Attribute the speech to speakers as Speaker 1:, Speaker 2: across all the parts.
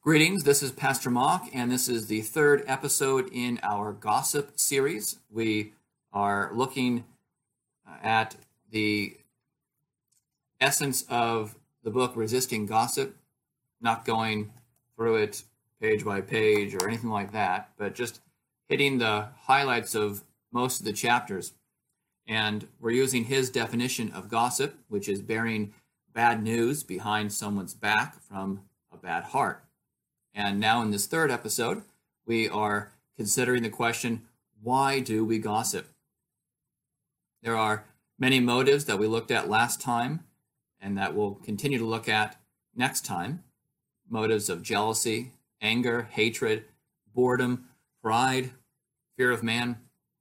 Speaker 1: Greetings, this is Pastor Mock, and this is the third episode in our gossip series. We are looking at the essence of the book Resisting Gossip, not going through it page by page or anything like that, but just hitting the highlights of most of the chapters. And we're using his definition of gossip, which is bearing bad news behind someone's back from a bad heart. And now in this third episode, we are considering the question, why do we gossip? There are many motives that we looked at last time and that we'll continue to look at next time. Motives of jealousy, anger, hatred, boredom, pride, fear of man.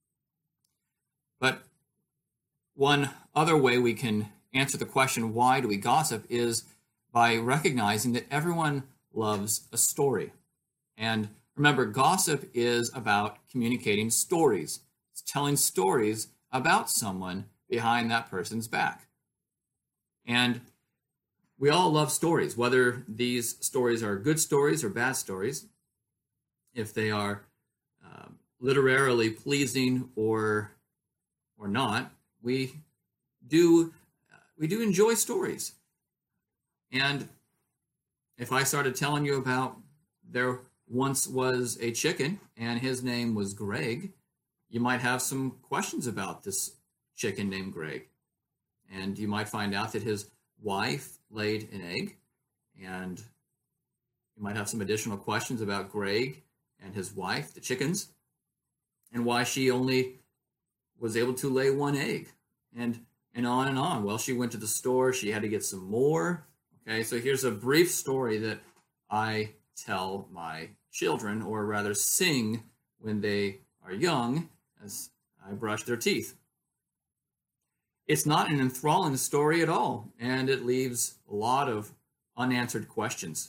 Speaker 1: But one other way we can answer the question, why do we gossip, is by recognizing that everyone loves a story. And remember, gossip is about communicating stories. It's telling stories about someone behind that person's back. And we all love stories, whether these stories are good stories or bad stories, if they are literarily pleasing or not. We do enjoy stories. And if I started telling you about there once was a chicken and his name was Greg, you might have some questions about this chicken named Greg. And you might find out that his wife laid an egg, and you might have some additional questions about Greg and his wife, the chickens, and why she only was able to lay one egg, and on and on. Well, she went to the store, she had to get some more. Okay, so here's a brief story that I tell my children, or rather sing when they are young, as I brush their teeth. It's not an enthralling story at all, and it leaves a lot of unanswered questions.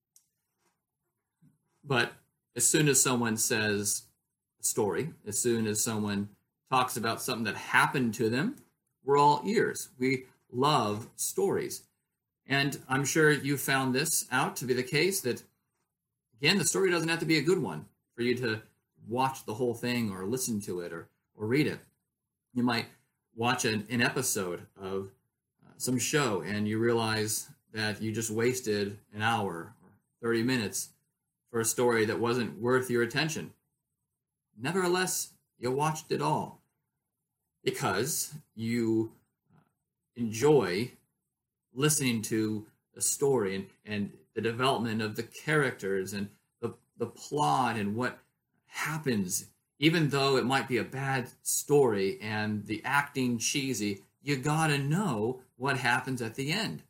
Speaker 1: But as soon as someone says a story, as soon as someone talks about something that happened to them, we're all ears. We love stories. And I'm sure you found this out to be the case, that, again, the story doesn't have to be a good one for you to watch the whole thing or listen to it or read it. You might watch an episode of some show and you realize that you just wasted an hour or 30 minutes for a story that wasn't worth your attention. Nevertheless, you watched it all because you enjoy listening to the story and the development of the characters and the plot and what happens. Even though it might be a bad story and the acting cheesy, you gotta know what happens at the end.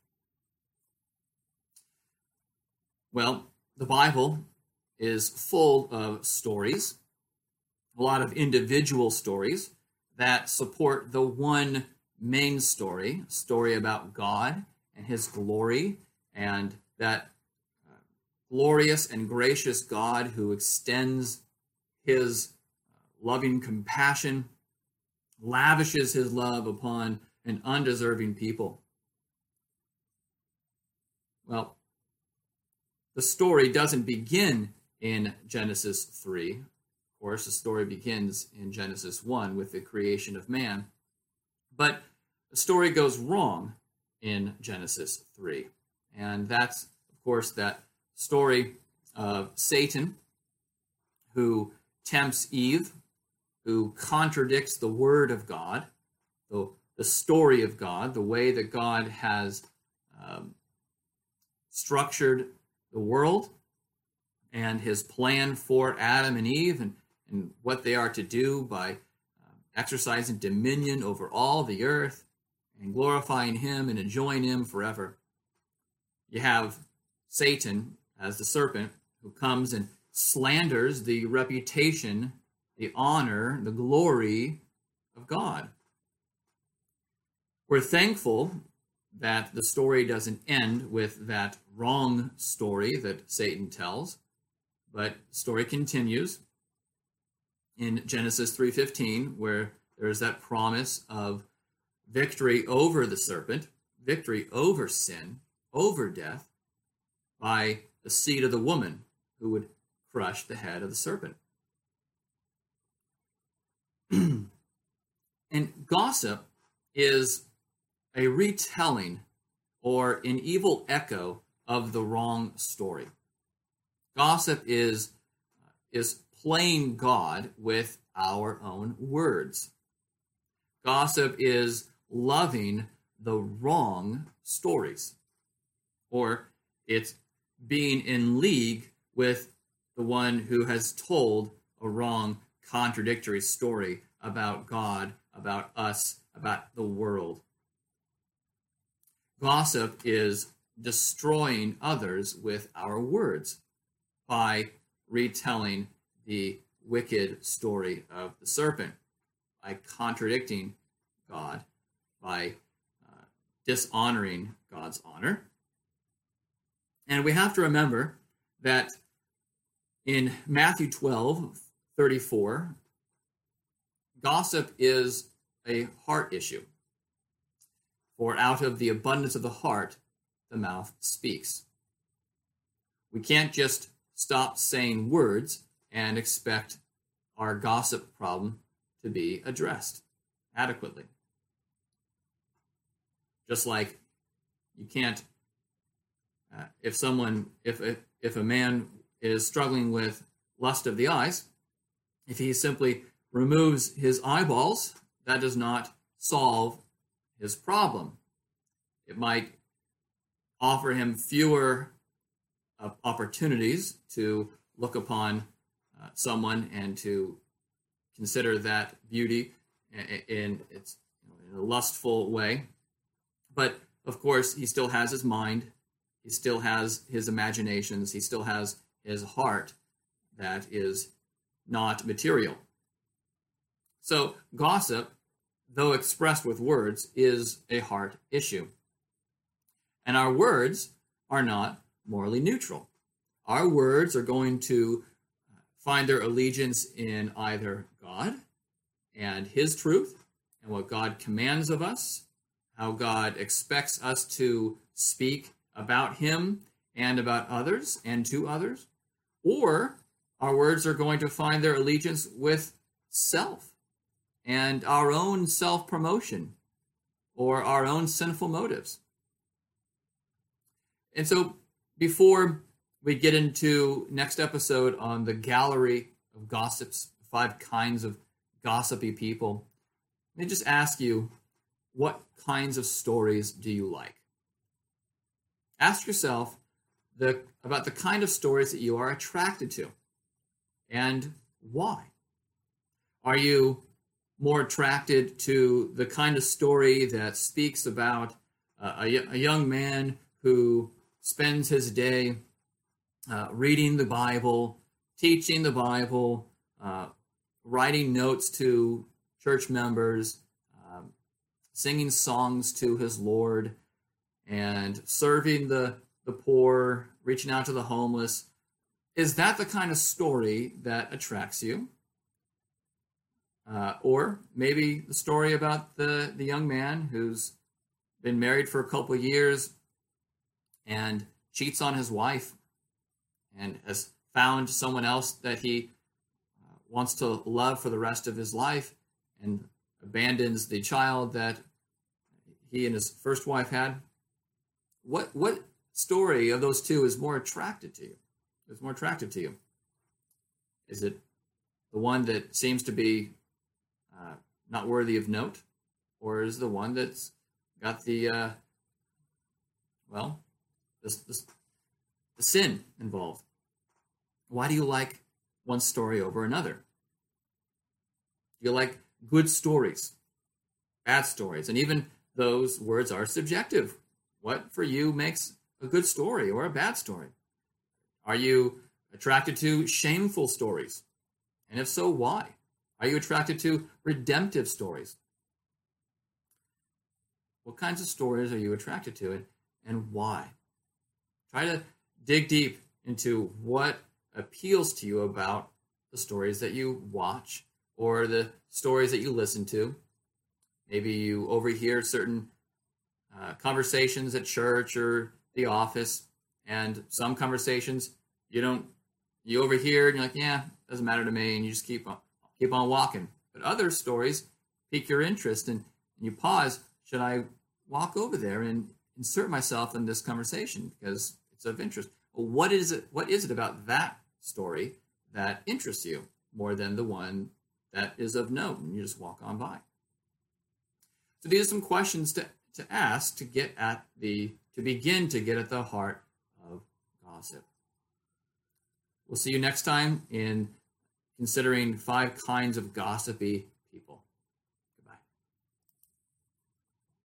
Speaker 1: Well, the Bible is full of stories, a lot of individual stories that support the one main story about God and his glory, and that glorious and gracious God who extends his loving compassion, lavishes his love upon an undeserving people. Well, the story doesn't begin in Genesis 3. Of course, the story begins in Genesis 1 with the creation of man. But the story goes wrong in Genesis 3. And that's, of course, that story of Satan, who tempts Eve, who contradicts the word of God, the story of God, the way that God has structured the world and his plan for Adam and Eve and what they are to do by exercising dominion over all the earth and glorifying him and enjoying him forever. You have Satan as the serpent who comes and slanders the reputation, the honor, the glory of God. We're thankful that the story doesn't end with that wrong story that Satan tells, but the story continues in Genesis 3:15, where there's that promise of victory over the serpent, victory over sin, over death, by the the seed of the woman who would crush the head of the serpent. And gossip is a retelling or an evil echo of the wrong story. Gossip is playing God with our own words. Gossip is loving the wrong stories, or it's being in league with the one who has told a wrong, contradictory story about God, about us, about the world. Gossip is destroying others with our words by retelling the wicked story of the serpent, by contradicting God, by dishonoring God's honor. And we have to remember that in Matthew 12:34, gossip is a heart issue. For out of the abundance of the heart, the mouth speaks. We can't just stop saying words and expect our gossip problem to be addressed adequately. Just like you can't, if a man is struggling with lust of the eyes, if he simply removes his eyeballs, that does not solve his problem. It might offer him fewer opportunities to look upon someone and to consider that beauty in a lustful way. But of course, he still has his mind, he still has his imaginations, he still has his heart that is not material. So gossip, though expressed with words, is a heart issue. And our words are not morally neutral. Our words are going to find their allegiance in either God and his truth and what God commands of us, how God expects us to speak about him and about others and to others, or our words are going to find their allegiance with self and our own self-promotion or our own sinful motives. And so before we get into next episode on the gallery of gossips, 5 kinds of gossipy people, let me just ask you, what kinds of stories do you like? Ask yourself about the kind of stories that you are attracted to and why. Are you more attracted to the kind of story that speaks about a young man who spends his day reading the Bible, teaching the Bible, writing notes to church members, singing songs to his Lord, and serving the poor, reaching out to the homeless? Is that the kind of story that attracts you? Or maybe the story about the young man who's been married for a couple of years and cheats on his wife and has found someone else that he wants to love for the rest of his life and abandons the child that he and his first wife had. What story of those two is more attractive to you? Is more attractive to you? Is it the one that seems to be not worthy of note, or is the one that's got the sin involved? Why do you like one story over another? Do you like good stories, bad stories? And even those words are subjective. What for you makes a good story or a bad story? Are you attracted to shameful stories? And if so, why? Are you attracted to redemptive stories? What kinds of stories are you attracted to, and why? Try to dig deep into what appeals to you about the stories that you watch or the stories that you listen to. Maybe you overhear certain conversations at church or the office, And some conversations you overhear and you're like, yeah, doesn't matter to me, and you just keep on walking. But other stories pique your interest, and you pause. Should I walk over there and insert myself in this conversation because it's of interest? Well, what is it about that story that interests you more than the one that is of note, and you just walk on by? So these are some questions to ask to begin to get at the heart of gossip. We'll see you next time in considering 5 kinds of gossipy